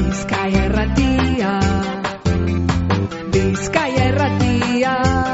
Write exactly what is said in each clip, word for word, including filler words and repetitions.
Bizkaia Irratia, Bizkaia Irratia.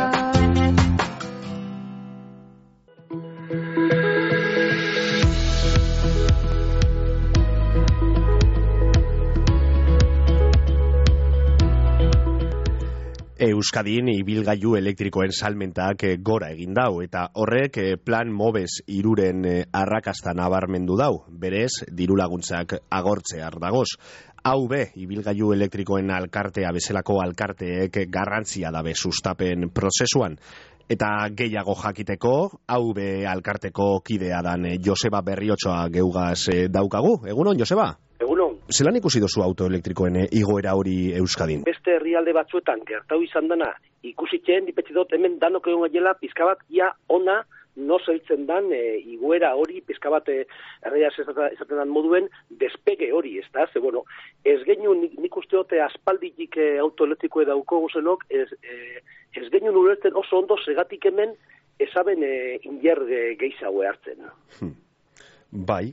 Euskadin ibilgailu elektrikoen salmentak gora egin dau eta horrek plan Mobes hiruren arrakasta nabarmendu dau, berez diru laguntzak agortzear dagoz. Hau be, ibilgailu elektrikoen alkartea bezalako alkarteek garrantzia dabe sustapen prozesuan. Eta gehiago jakiteko, hau be alkarteko kidea dan Joseba Berriotxoa geugaz daukagu. Egunon, Joseba? Egunon. Zelan ikusi dozu autoelektrikoen igoera hori Euskadin? Beste herrialde batzuetan gertau izan dana, ikusitzen dipetzi dut hemen danok egon gaiela pizka bat ia ona no zeltzen dan e, igoera hori pizka bat e, erreia esaten dan moduen despege hori, ez da? Ze, bueno, ez geinu nik, nik uste dute aspalditik e, autoelektrikoe dauko guzenok, ez, e, ez geinu nuretzen oso ondo segatik hemen esaben e, indier e, gehizago hartzen. Hmm. Bai,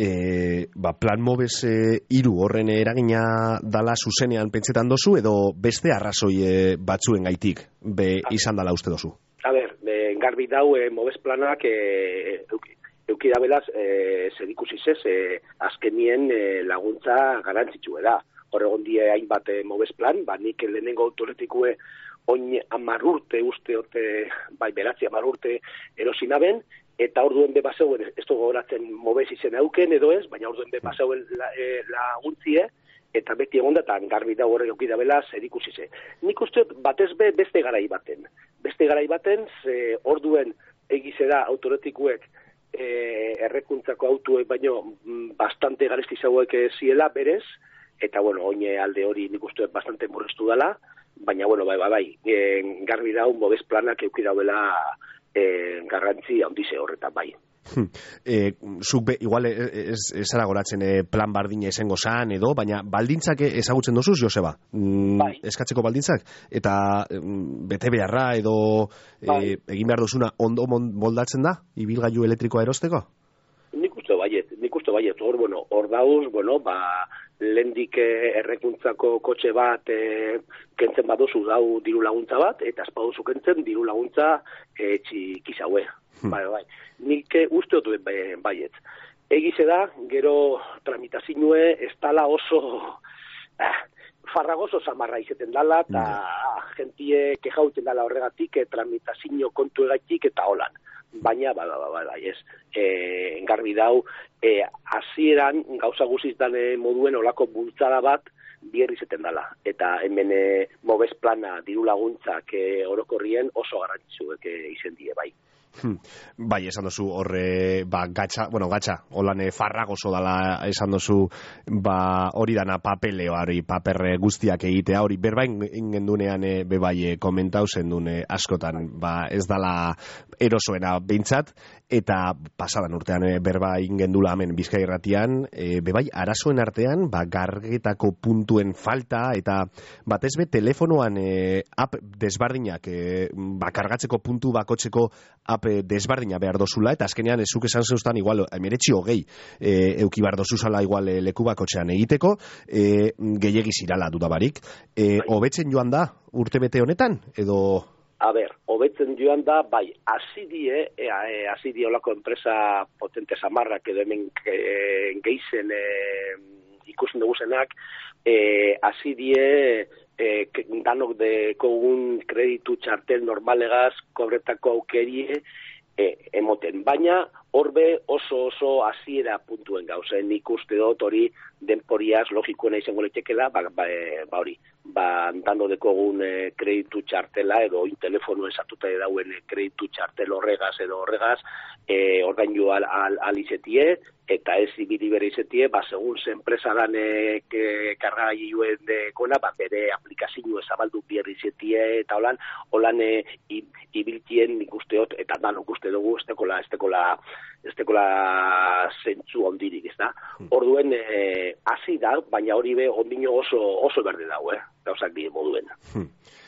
E, ba, plan Mobes hiru e, horren eragina dala zuzenean pentsetan dozu edo beste arrazoi e, batzuen gaitik be izan dala uste dozu? A ber, e, garbi dau e, Mobes planak e, euki, euki da belaz e, zer ikusi zez e, azkenien e, laguntza garantzitsue da. Horregon die hainbat e, Mobes plan, ba nik lehenengo autoelektikoe oin hamar urte uste ote, bai beratzi hamar urte erosinaben, eta orduen be bazeuen, ez dugu goratzen Mobes izen euken edo ez, baina orduen be bazeuen la, e, laguntzie, eta beti egon da, eta garbi da horrek eukida bela zer ikusi ze. Nik uste batez be beste garai baten. Beste garai baten, ze orduen egizera autoretikuek e, errekuntzako autuek baino bastante garestizagoek ziela berez, eta bueno, oine alde hori nik uste bastante murriztu dela, baina bueno, bai, bai, bai, e, garbi da Mobes planak eukida bela E, garrantzi handize horretan bai. Hmm. E, zuk be, igual ez, ez ara goratzen e, plan bardina esengo zan edo, baina baldintzak ezagutzen dozuz, Joseba? Mm, bai. Eskatzeko baldintzak? Eta mm, bete beharra edo bai. e, egin behar duzuna ondo moldatzen da? Ibilgailu elektrikoa erosteko? Nik uste baiet, nik uste baiet. Hor, bueno, hor dauz, bueno, ba, lehendik errekuntzako kotxe bat e, kentzen baduzu dau diru laguntza bat, eta espaduzu kentzen diru laguntza e, txikizaue. Hmm. Bai, bai. Nik uste dut baiet. Egize da, gero tramitazioe ez dala oso ah, farragoso zamarra izeten dala, eta ah, gentie kejauten dala horregatik, e, tramitazio kontu egaitik eta holan. Baina, ba, ba, ba, ba, ba, ez, e, garbi dau, e, hasieran gauza guziz dane moduen olako bultzada bat bierri zeten dala. Eta hemen e, Mobes plana diru laguntzak e, orokorrien oso garrantzitsuek e, izen die, bai. Hmm. Bai, esan dozu horre, ba, gatxa, bueno, gatxa, holan e, farragoso dala esan dozu, ba, hori dana papeleo, hori paper guztiak egitea, hori berbain ingendunean e, bebai e, komentau zen dune askotan, ba, ez dala erosoena behintzat, eta pasadan urtean e, berba ingendula hemen Bizkaia Irratian, e, bebai arazoen artean, ba, gargetako puntuen falta, eta batez be telefonoan e, app desbardinak, e, ba, kargatzeko puntu bakotzeko app desbardina behar dozula, eta azkenean ezuk esan zeustan igual emiretxi hogei e, euki behar dozuzala igual e, leku bakotxean egiteko, e, gehiagiz irala dudabarik. E, hobetzen joan da urte bete honetan, edo... A ber, hobetzen joan da, bai, azidie, e, e, azidie olako enpresa potente samarrak edo hemen e, geizen e, ikusten duguzenak, e, azidie e, danok dekogun kreditu txartel normalegaz kobretako aukerie e, emoten. Baina horbe oso oso hasiera puntuen gauzen, nik uste dut hori denporiaz logikoena izango letekela, ba, ba, ba hori, ba dando dekogun e, kreditu txartela edo in telefono esatuta dauen e, kreditu txartel horregaz edo horregaz, e, ordaindu al, al, al izetie, eta ez ibili bere izetie, ba segun ze enpresa dan e, kargailuen dekona, ba bere aplikazio ezabaldu bierri izetie, eta holan, holan e, ibiltien nik usteot, eta danok uste dugu, ez tekola, ez tekola, ez tekola zentzu ondirik, ez da? Orduen, e, hasi da, baina hori be, ondino oso, oso berde dago, eh? Gauzak die moduen. Hmm.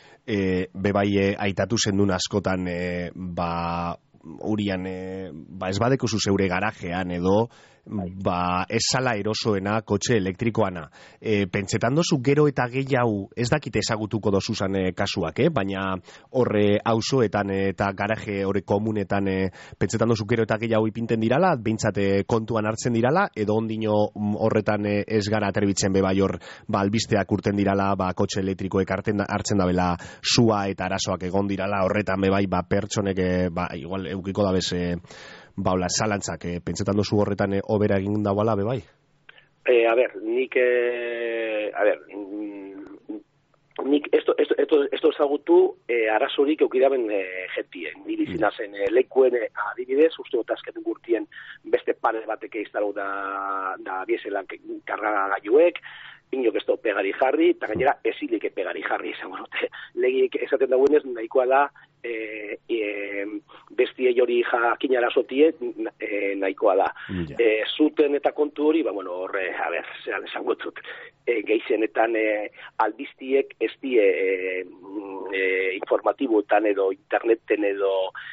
E, bebai, e, aitatu zendun askotan, e, ba, urian, e, ba, ez badeko zu zeure garajean edo, ba, ez zala erosoena kotxe elektrikoana. E, pentsetan dozu gero eta gehiago, ez dakite ezagutuko dozuzan e, kasuak, eh? Baina horre auzoetan eta garaje horre komunetan e, pentsetan dozu gero eta gehiago ipinten dirala, behintzate kontuan hartzen dirala, edo ondino horretan e, ez gara aterbitzen be bai hor, ba, albisteak urten dirala, ba, kotxe elektrikoek hartzen, hartzen dabela sua eta arazoak egon dirala, horretan be bai, ba, pertsonek, e, ba, igual, eukiko da bez, e, baula, zalantzak, eh, pentsetan dozu horretan eh, obera egin dagoela, bebai? Eh, a ber, nik, eh, a ber, mm, nik esto, esto, esto, esto ezagutu eh, arazorik eukidaben eh, jetien. Niri zinazen eh, lekuen eh, adibidez, uste dut azken gurtien beste pare bateke iztalau da, da biesela karga gaiuek, inok ez pegari jarri, eta gainera ezilik pegari jarri izango dute. Legik esaten dagoenez nahikoa da e, e, bestie hori jakinara sotie e, nahikoa da. Yeah. E, zuten eta kontu hori, ba, bueno, horre, a ber, zelan esango dut, e, geizenetan e, albiztiek ez die e, e, informatiboetan edo interneten edo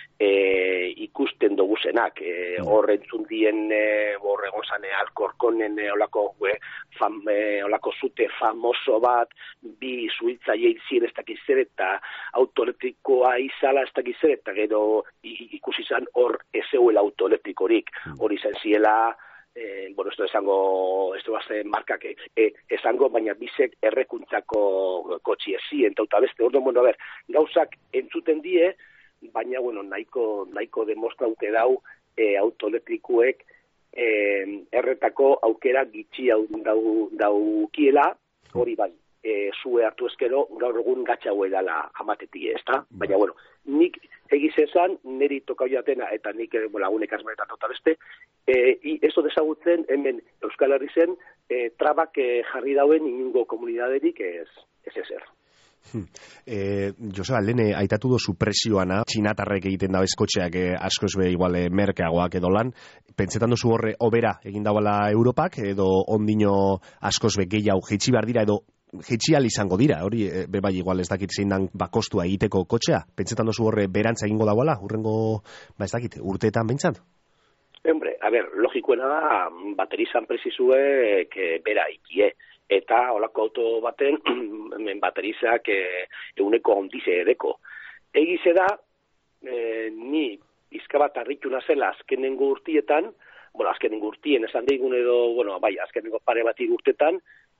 e, ikusten doguzenak. E, horre entzun dien e, horre gozane alkorkonen e, olako, e, fam, e, olako zute famoso bat, bi zuhiltzaile zien ez dakiz zer eta autoelektrikoa izala ez dakiz zer eta gero ikusi izan hor ez zeuela autoelektrikorik. Hori zen ziela, eh, bueno, esto esango, esto bazen markak eh, esango, baina bizek errekuntzako kotxie zien, eta beste, orduan, bueno, a ber, gauzak entzuten die, baina, bueno, nahiko, nahiko demostraute dau eh, autoelektrikuek eh, erretako aukera gitxi dau, daukiela, hori bai, e, zue hartu ezkero, gaur egun gatxa huedala amatetie, ez da? Baina, bueno, nik egiz esan, niri tokau jatena, eta nik eh, lagunek asmanetan tota beste, e, i, eso desagutzen, hemen Euskal Herri zen, e, trabak e, jarri dauen inungo komunidaderik ez, ez ezer. Hmm. Eh, Joseba, lehen aitatu dozu presioana, txinatarrek egiten da bezkotxeak eh, askoz be igual eh, merkeagoak edo lan, pentsetan dozu horre obera egin dauela Europak, edo ondino askoz be gehiago jeitsi behar dira, edo jeitxial izango dira, hori e, be bai igual ez dakit zein dan bakostua egiteko kotxea, pentsetan dozu horre berantza egingo dauela, hurrengo, ba ez dakit, urteetan bentsat? Hombre, a ber, logikoena da, baterizan prezizue que bera ikie, eta holako auto baten baterizak e, euneko ondize edeko. Egize da, e, ni izka bat harrituna zela azkenengo urtietan, bueno, azkenengo urtien esan digun edo, bueno, bai, azkenengo pare bat urtetan,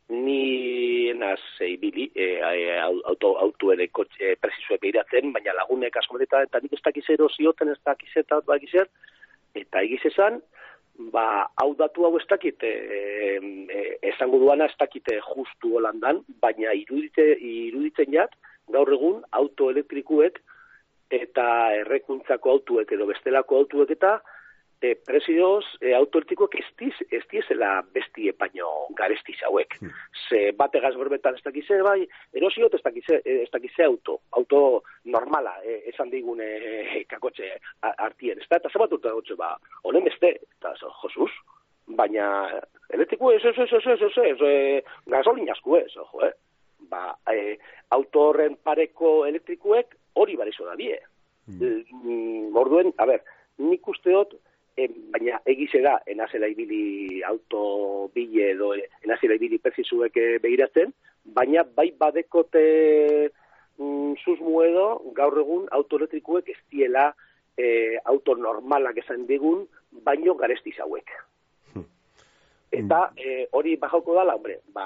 ni enaz ibili e, e, auto, auto edeko e, prezizue behiratzen, baina lagunek askometetan, eta nik ez dakizero zioten ez dakizeta bat bakizet, eta egiz esan, ba, hau datu hau ez dakit, e, e, esango duana ez dakite justu holandan, baina irudite, iruditzen jat, gaur egun autoelektrikuek eta errekuntzako autuek edo bestelako autuek eta e, prezioz e, autoelektrikuek ez diz, ez dizela bestie paino garestiz hauek. Hmm. Ze bate gaz berbetan ez dakize, bai, erosiot ez dakize, ez dakize auto, auto normala, e, esan digun e, kakotxe hartien, ez da, eta zabat urte gotxe, ba, honen beste, eta zo, josuz, baina elektriku ez, ez, ez, ez, ez, ez, ez, ez, gasolin asko ez, ojo, eh? Ba, e, auto horren pareko elektrikuek hori barizo da bie. Mm. Orduen, a ber, nik usteot, E, baina egize da, enazela ibili auto bile edo enazela ibili prezizuek behiratzen, baina bai badekote mm, susmu edo gaur egun autoelektrikuek ez diela e, auto normalak esan digun, baino garestiz hauek. Hmm. Eta e, hori bajauko dala, hombre, ba,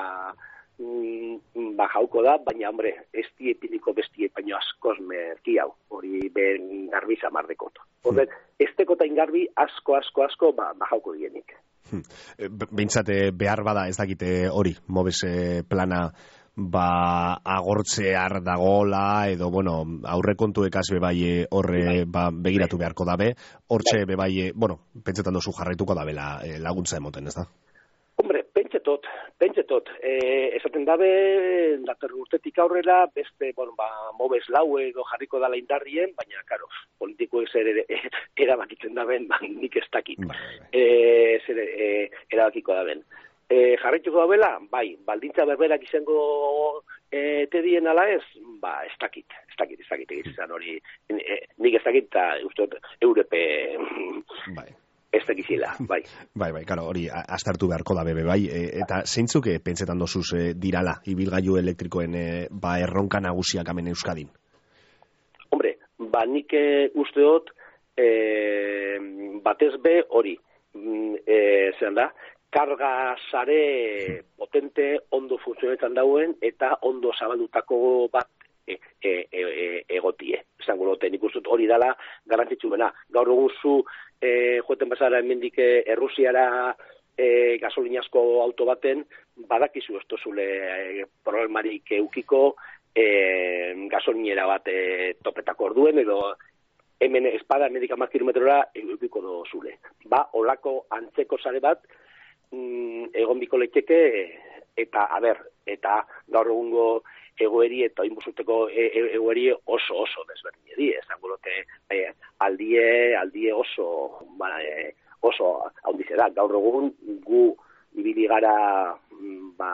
mm, bajauko da, baina, hombre, ez die piniko bestie, baino askoz merki hau, hori ben garbi zamardekot. Horren, ez tekota ingarbi asko, asko, asko, ba, bajauko dienik. Hmm. Behintzate behar bada ez dakite hori, mobes plana ba agortzear dagola edo bueno, aurrekontuek az bebai horre ba, begiratu beharko dabe, hortxe bebai, bueno, pentsetan dozu jarraituko dabela e, laguntza emoten, ez da? Hombre, pentsetot, pentsetot, e, esaten dabe, dator urtetik aurrera, beste, bueno, ba, mobes lau edo jarriko dala indarrien, baina, karo, politikoek zer ere, erabakitzen daben, ba, nik ez dakit, e, zer e, erabakiko daben. E, jarraituko dabela, bai, baldintza berberak izango e, tedien ala ez, ba, ez dakit, ez dakit, ez dakit, egizizan hori, e, nik ez dakit, eta uste, Europe, bai. ez dakizila, bai. Bai, bai, karo, hori astartu beharko da bebe, bai, e, eta zeintzuk e, pentsetan dozuz e, dirala, ibilgailu elektrikoen e, ba, erronka nagusiak hemen Euskadin? Hombre, ba, nik e, uste dut, e, batez be hori, e, zean da, karga sare potente ondo funtzionetan dauen eta ondo zabaldutako bat e, e, e, egotie. Esango dute, nik uste dut hori dela garrantzitsuena. Gaur egun zu e, joeten bazara hemendik Errusiara e, gasolinazko auto baten, badakizu ez tozule e, problemarik eukiko e, gasolinera bat e, topetako orduen, edo hemen espada hemendik hamar kilometrora eukiko do zule. Ba, olako antzeko sare bat, mm, egon biko leiteke, eta, a ber, eta gaur egungo egoeri eta inbuzuteko egoeri oso oso desberdin edi, esango dute eh, aldie, aldie oso ba, eh, oso haundize da. Gaur egun gu ibili gara ba,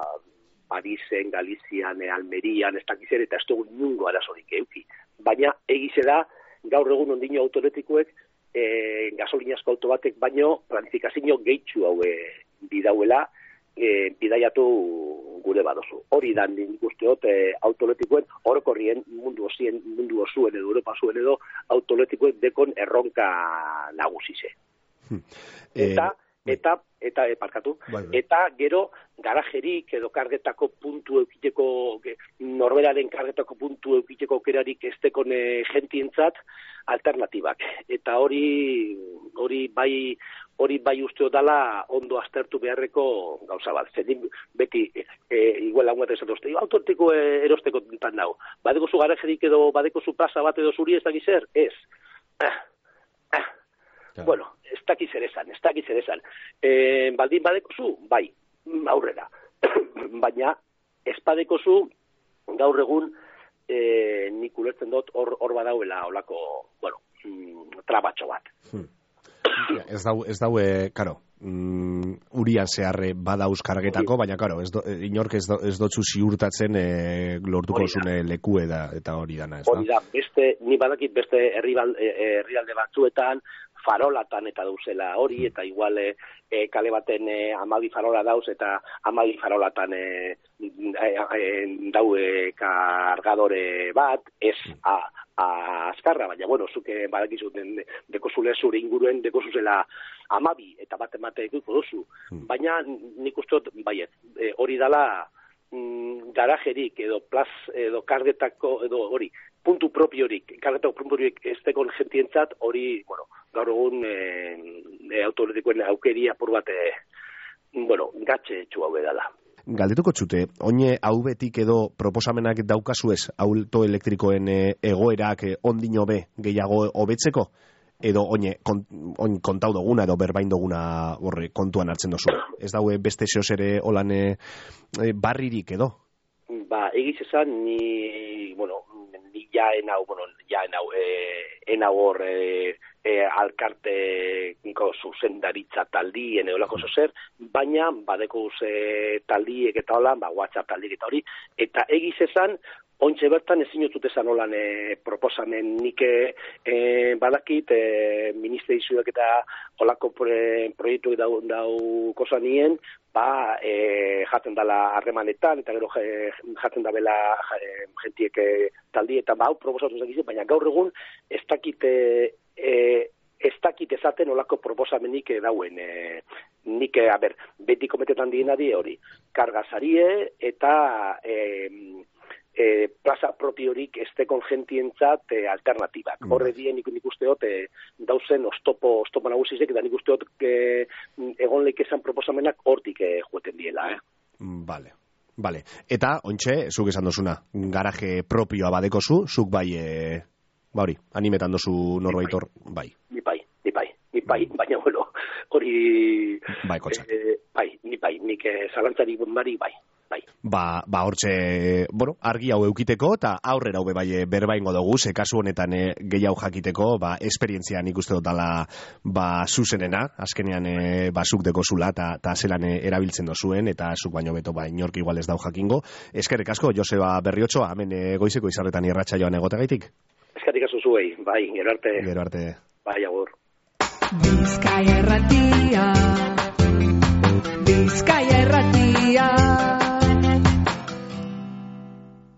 Parisen, Galizian, Almerian, ez dakizer, eta ez dugu nungo arazorik euki. Baina egize da, gaur egun ondino autoretikoek eh, gasolinazko auto batek baino planifikazio gehitxu haue bidauela, E, bidaiatu gure badozu. Hori dan nik usteot e, autoletikoen orokorrien mundu osien, mundu osuen edo Europa zuen edo autoletikoen dekon erronka nagusize. Hmm. Eta, e, eta, eta, e, parkatu, bai, bai. Eta gero garajerik edo kargetako puntu eukiteko, norberaren kargetako puntu eukiteko kerarik ez dekon e, jentientzat alternatibak. Eta hori, hori bai, hori bai usteo dala ondo aztertu beharreko gauza bat. Zerin beti, e, igual lagun bat esatozte, autotiko e, erosteko tan nau. Badeko zu garajerik edo badeko zu plaza bat edo zuri ez dakizer? Ez. Ah, ah. Ja. Bueno, ez dakizer esan, ez dakizer esan. E, baldin badeko zu, bai, aurrera. Baina, ez badeko zu, gaur egun, e, nik ulertzen dut hor, hor badauela olako, bueno, mm, trabatxo bat. Hmm. Ez dau, ez dau, e, karo, mm, urian zeharre badauz kargetako, baina, karo, ez do, inork ez, do, ez dotzu ziurtatzen e, lortuko zune leku eda, eta hori dana, ez da? Hori da, beste, ni badakit beste herrialde batzuetan, farolatan eta dauzela hori, eta igual e, e, kale baten e, amabi farola dauz, eta amabi farolatan e, e, e, daue kargadore bat, ez a, a azkarra, baina, bueno, zuke badakizuten dekozule zure inguruen, dekozuzela amabi, eta bat emate ekuko duzu. Hmm. Baina nik ustot, baiet, e, hori dala mm, garajerik, edo plaz, edo kargetako, edo hori, puntu propiorik, kargetako puntu propiorik ez tekon jentientzat, hori, bueno, gaur egun e, e, autoletikoen aukeri apur bat, e, bueno, gatxe txu hau edala. Galdetuko txute, oine hau betik edo proposamenak daukazu ez auto elektrikoen e, egoerak e, ondino be gehiago hobetzeko? Edo oine kont, oin kontau duguna edo berbain duguna horre kontuan hartzen dozu? Ez daue beste zehoz ere holan e, e, barririk edo? Ba, egiz esan, ni, bueno, ni ja enau, bueno, ja enau, e, enau hor e, e, alkarteko zuzendaritza taldien eolako zozer, baina badeko ze taldiek eta holan, ba, WhatsApp taldiek eta hori, eta egiz esan, ontxe bertan ezin otut esan holan e, proposamen nik e, badakit e, ministerizuak eta holako pre, proiektuek dau, dau kosanien, ba, e, jaten dala harremanetan, eta gero e, jaten dabela e, jentiek e, taldietan, ba, hau proposatu zakizu, baina gaur egun ez dakit e, e, ez dakit ezaten olako proposamenik e, dauen. E, nik, e, a ber, beti kometetan diena die hori, kargazarie eta e, E, plaza propiorik estekon jentientzat e, alternatibak. Mm. Horre dien nik usteot e, dauzen ostopo, ostopo nagusizek, eta nik usteot e, egon leik esan proposamenak hortik e, jueten diela. Eh? Vale. Vale. Eta, ontxe, zuk esan dozuna, garaje propioa badeko zu, zuk bai, e, ba hori, animetan dozu norbaitor, bai. Ni bai, ni bai, ni bai, baina bueno, hori... Bai, kotxak. E, bai, ni bai, nik e, zalantzari bari bai. Bai. Ba, ba hortxe, bueno, argi hau eukiteko eta aurrera hau bai berbaingo dugu, ze kasu honetan e, gehiago jakiteko, ba, esperientzia nik uste dutala ba, zuzenena, azkenean e, ba, zuk deko zula eta zelan e, erabiltzen dozuen, eta zuk baino beto ba, inork igual ez dau jakingo. Eskerrik asko, Joseba Berriotxoa, hemen e, goizeko izarretan irratsaioan egotegaitik. Eskerrik asko zuei, bai, gero arte. Gero arte. Bai, agur. Bizkaia Irratia, Bizkaia Irratia.